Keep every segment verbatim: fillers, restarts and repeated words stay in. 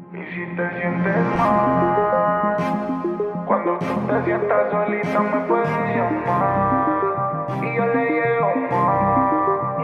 Y si te sientes mal, cuando tú te sientas solita me puedes llamar y yo le llego más.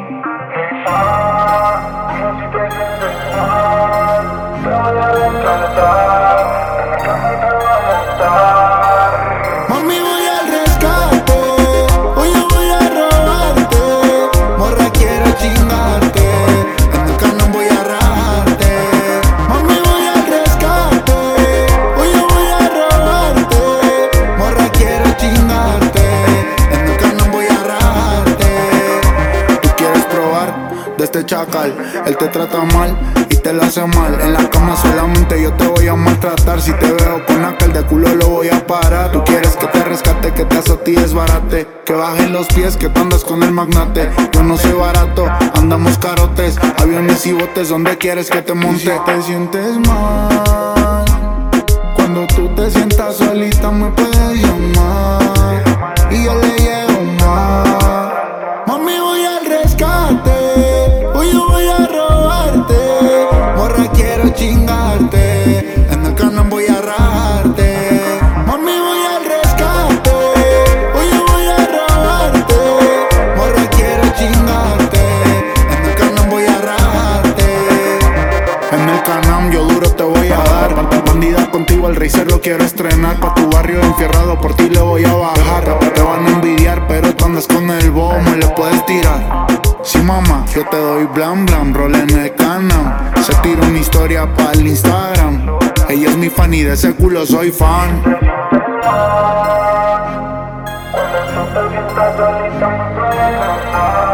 Ah, y si te sientes mal, te voy a descansar, en la cama te voy a montar. Mami, voy al rescate, hoy yo voy a robarte. Morra, quiero chingarte, en el canal voy a rajarte. Mami, voy al rescate, hoy yo voy a robarte. Morra, quiero chingarte, en el canal voy a rajarte. Tú quieres probar de este chacal, él te trata mal y te lo hace mal. En la cama solamente yo te voy a maltratar. Si te veo con aquel de culo lo voy a parar. Tú quieres que te rescate, que te azote y desbarate, que bajen los pies, que tú andas con el magnate. Yo no soy barato, andamos carotes, aviones y botes, donde quieres que te monte. Si te sientes mal, cuando tú te sientas solita me puedes llamar y yo le llego más. Mami, voy al rescate, hoy yo voy a robarte. Morra, quiero chingarte, en el canal voy a rajarte. Mami, voy al rescate, hoy yo voy a robarte. Morra, quiero chingarte, en el canal voy a rajarte. En el canal yo duro te voy a dar. Bandida contigo, el racer lo quiero estrenar. Pa' tu barrio enfierrado, por ti le voy a bajar. Te van a envidiar, pero tú andas con el bobo, me le puedes tirar. Sí, mamá, yo te doy blan blan, rol en el canal. Se tira una historia para el Instagram. Ella es mi fan y de ese culo soy fan. Cuando tú te sientas solita me puedes llamar.